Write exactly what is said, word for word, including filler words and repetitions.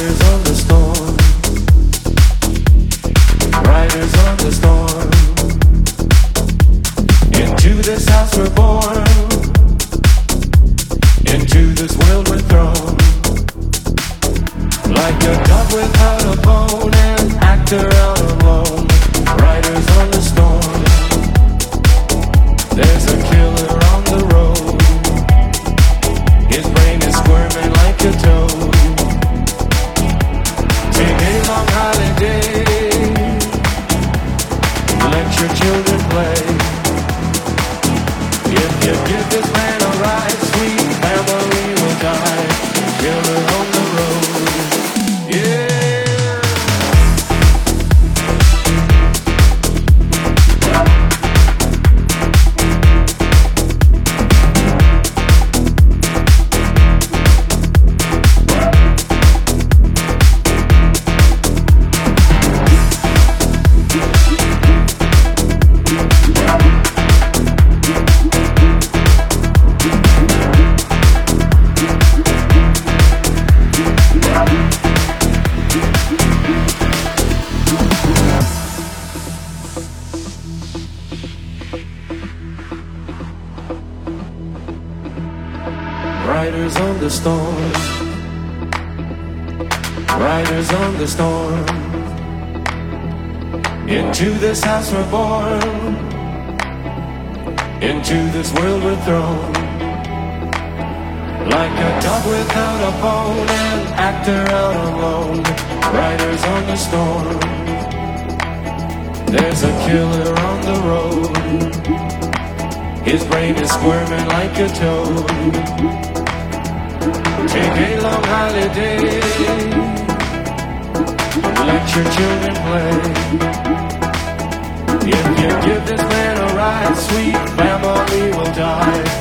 Riders on the storm. Riders on the storm. Into this house we're born. Into this world we're thrown. Like a dog without a bone, an actor out alone. Riders on the storm. There's a killer on the road. His brain is squirming like a toad. Take a long holiday. Let your children play. If you give this man a ride, sweet family will die. Killer on the road. Yeah. Riders on the storm. Riders on the storm. Into this house we're born. Into this world we're thrown. Like a dog without a bone, an actor out alone. Riders on the storm. There's a killer on the road. His brain is squirming like a toad. Take a long holiday. Let your children play. If you give this man a ride, sweet family will die.